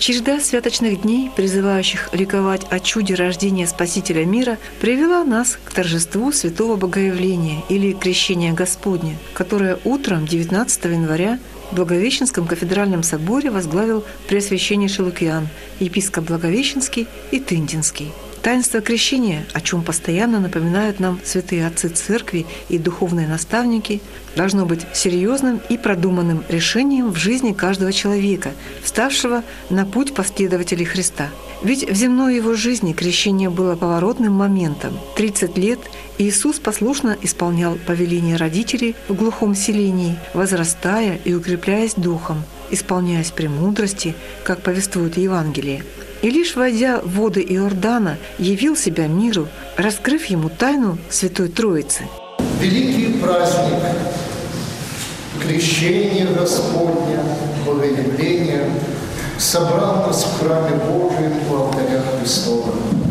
Череда святочных дней, призывающих ликовать о чуде рождения Спасителя мира, привела нас к торжеству Святого Богоявления или Крещения Господня, которое утром 19 января в Благовещенском кафедральном соборе возглавил Преосвященнейший Лукиан, епископ Благовещенский и Тындинский. Таинство крещения, о чем постоянно напоминают нам святые отцы Церкви и духовные наставники, должно быть серьезным и продуманным решением в жизни каждого человека, вставшего на путь последователей Христа. Ведь в земной его жизни крещение было поворотным моментом. 30 лет Иисус послушно исполнял повеления родителей в глухом селении, возрастая и укрепляясь духом, исполняясь премудрости, как повествует Евангелие. И лишь войдя в воды Иордана, явил себя миру, раскрыв ему тайну Святой Троицы. Великий праздник Крещения Господня, Богоявления собрал нас в храме Божьем у алтаря Христова.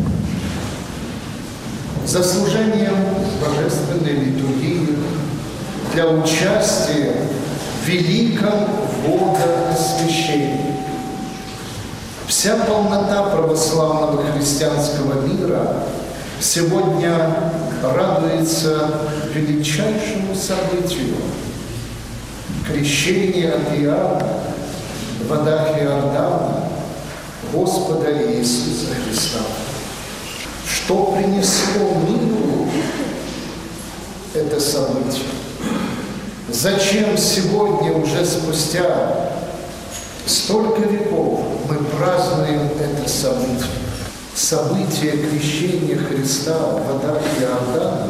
За служением Божественной литургии для участия в великом водоосвящении. Вся полнота православного христианского мира сегодня радуется величайшему событию – крещение от Иоанна в водах Иордана Господа Иисуса Христа. Что принесло миру это событие? Зачем сегодня, уже спустя столько веков, мы празднуем это событие? Событие крещения Христа в водах Иордана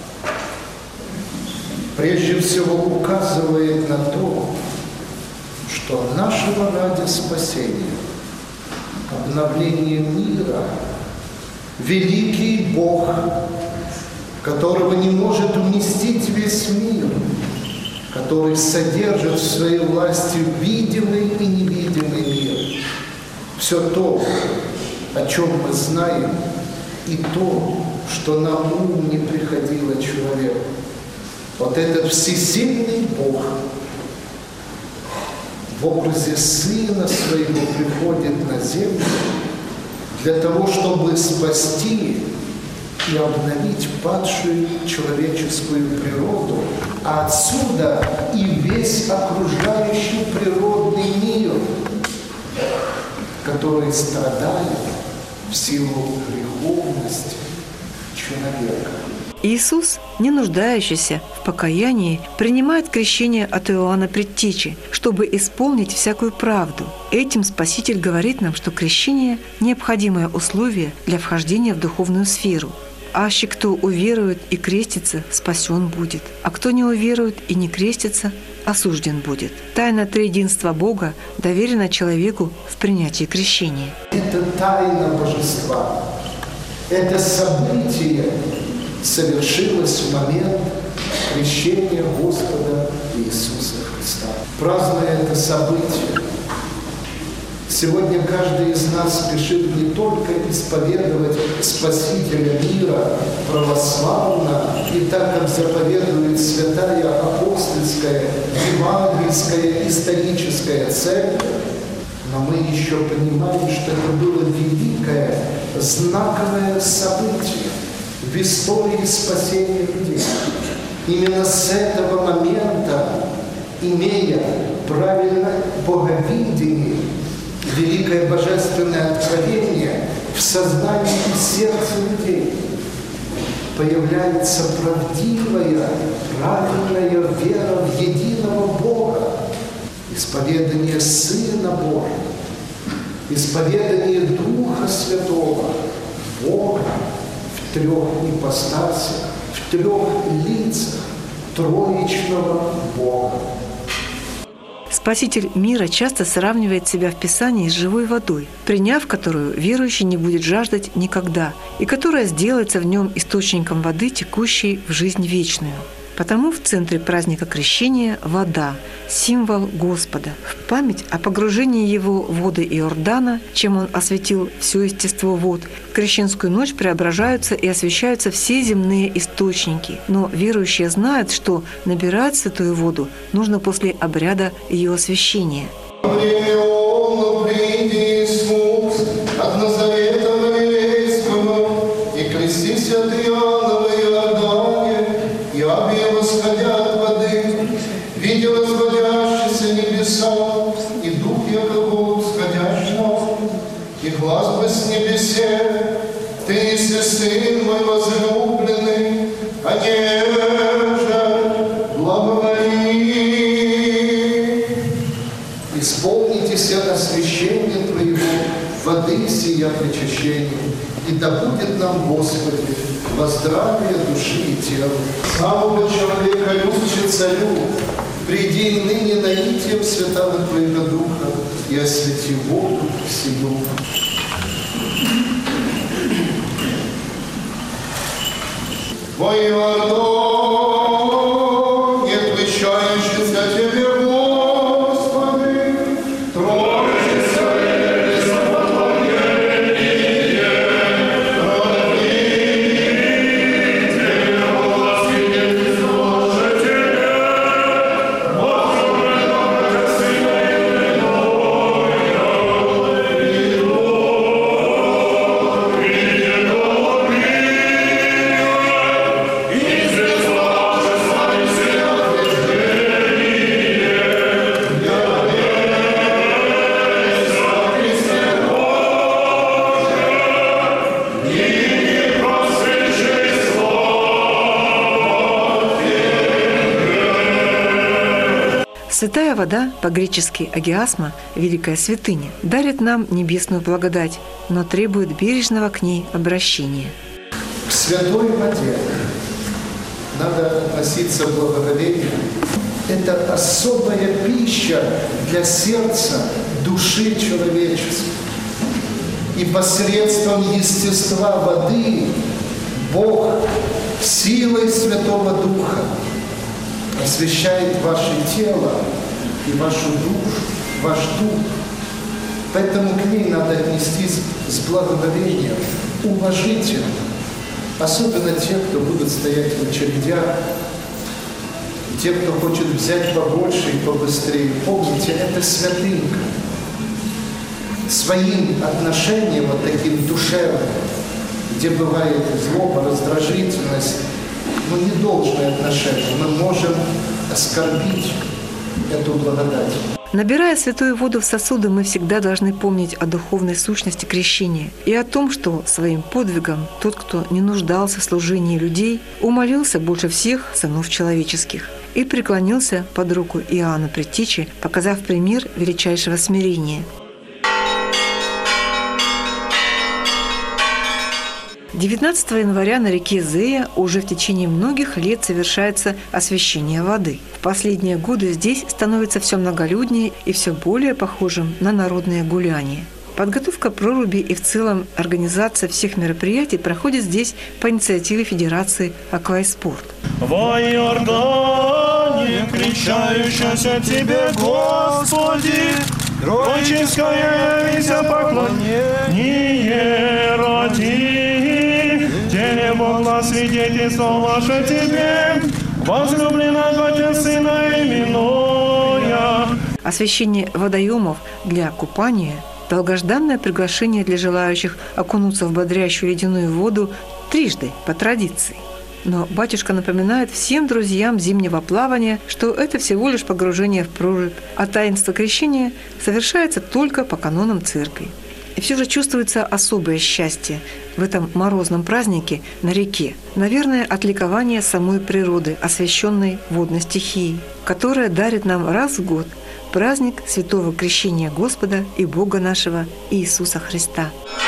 прежде всего указывает на то, что нашего ради спасения, обновления мира, великий Бог, которого не может уместить весь мир, который содержит в своей власти видимый и невидимый мир. Все то, о чем мы знаем, и то, что на ум не приходило человеку. Вот этот всесильный Бог в образе Сына Своего приходит на землю для того, чтобы спасти и обновить падшую человеческую природу, а отсюда и весь окружающий природный мир, который страдает в силу греховности человека. Иисус, не нуждающийся в покаянии, принимает крещение от Иоанна Предтечи, чтобы исполнить всякую правду. Этим Спаситель говорит нам, что крещение – необходимое условие для вхождения в духовную сферу. Аще кто уверует и крестится, спасен будет, а кто не уверует и не крестится, осужден будет. Тайна триединства Бога доверена человеку в принятии крещения. Это тайна Божества. Это событие совершилось в момент крещения Господа Иисуса Христа. Празднуя это событие, сегодня каждый из нас спешит не только исповедовать Спасителя мира православно и так, как заповедует святая апостольская, евангельская, историческая церковь, но мы еще понимаем, что это было великое, знаковое событие в истории спасения людей. Именно с этого момента, имея правильное боговидение, великое божественное откровение в сознании и сердце людей, появляется правдивая, правильная вера в единого Бога, исповедание Сына Божьего, исповедание Духа Святого, Бога в трех ипостасях, в трех лицах троичного Бога. Спаситель мира часто сравнивает себя в Писании с живой водой, приняв которую верующий не будет жаждать никогда, и которая сделается в нем источником воды, текущей в жизнь вечную. Потому в центре праздника Крещения вода – символ Господа. В память о погружении Его в воды Иордана, чем Он осветил все естество вод, в крещенскую ночь преображаются и освящаются все земные источники. Но верующие знают, что набирать святую воду нужно после обряда ее освящения. Время да будет нам, Господи, во здравие души и тела. Самого человека любче царю, приди и ныне на нитием святого Твоего Духа и освети воду всего. Во Иордане, отвечающийся Тебе, Господи, Троица и поклонение, родители, властитель, служители, возлюбленного Сына Святая вода, по-гречески агиасма, великая святыня, дарит нам небесную благодать, но требует бережного к ней обращения. К святой воде надо относиться благоговейно. Это особая пища для сердца, души человеческой. И посредством естества воды Бог силой Святого Духа освящает ваше тело и вашу душу, ваш дух. Поэтому к ней надо отнестись с благоговением, уважительно. Особенно те, кто будут стоять в очередях, те, кто хочет взять побольше и побыстрее. Помните, это святынка. Своим отношением, вот таким душевным, где бывает злоба, раздражительность, но не должное отношение, мы можем оскорбить эту благодать. Набирая святую воду в сосуды, мы всегда должны помнить о духовной сущности крещения и о том, что своим подвигом тот, кто не нуждался в служении людей, умолился больше всех сынов человеческих и преклонился под руку Иоанна Предтечи, показав пример величайшего смирения. 19 января на реке Зея уже в течение многих лет совершается освящение воды. В последние годы здесь становится все многолюднее и все более похожим на народные гуляния. Подготовка проруби и в целом организация всех мероприятий проходит здесь по инициативе Федерации «Акваспорт». Во Иордане, крещающийся Тебе, Господи, героическое явися поклонение роди. Бог свидетельство ваше Тебе, возлюбленного Тебя Сына именуя. Освящение водоемов для купания – долгожданное приглашение для желающих окунуться в бодрящую ледяную воду трижды по традиции. Но батюшка напоминает всем друзьям зимнего плавания, что это всего лишь погружение в прорубь, а таинство крещения совершается только по канонам церкви. И все же чувствуется особое счастье в этом морозном празднике на реке. Наверное, от ликования самой природы, освященной водной стихией, которая дарит нам раз в год праздник Святого Крещения Господа и Бога нашего Иисуса Христа.